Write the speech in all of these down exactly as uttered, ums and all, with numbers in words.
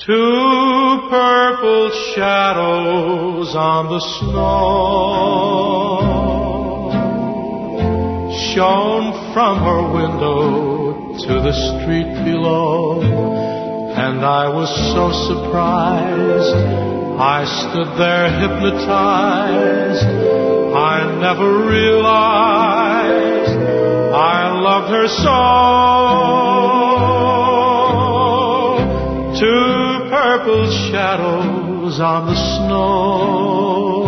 Two purple shadows on the snow shone from her window to the street below, and I was so surprised, I stood there hypnotized. I never realized I loved her so. Two purple shadows on the snow,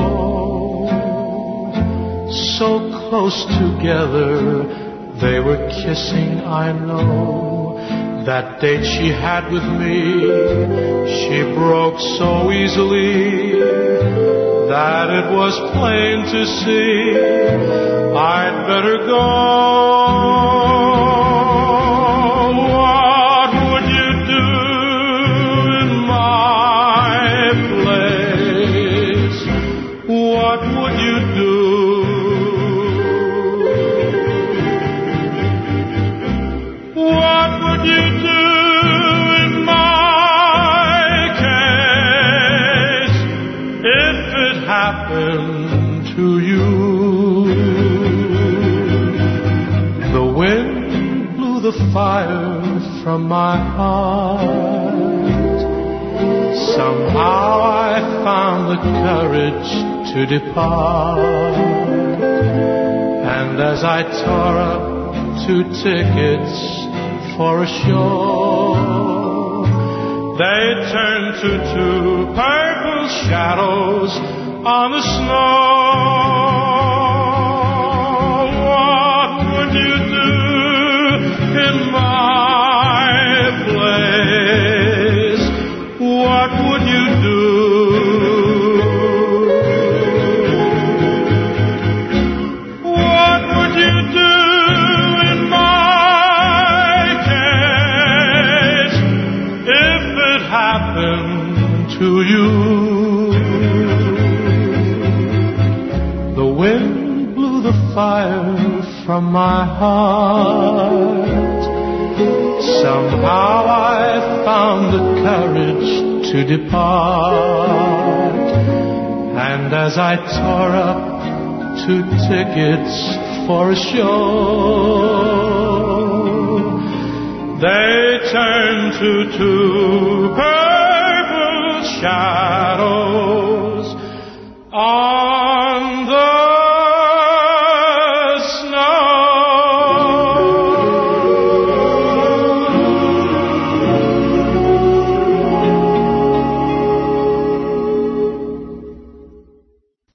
so close together, they were kissing, I know. That date she had with me, she broke so easily that it was plain to see I'd better go. What would you do in my place? What would you do? What would you do in my case if it happened to you? The wind blew the fire from my heart. Somehow I found the courage to depart, and as I tore up two tickets for a show, they turned to two purple shadows on the snow. What would you do in my place? What would you do? What would you do? To you, the wind blew the fire from my heart. Somehow I found the courage to depart, and as I tore up two tickets for a show, they turned to two purple shadows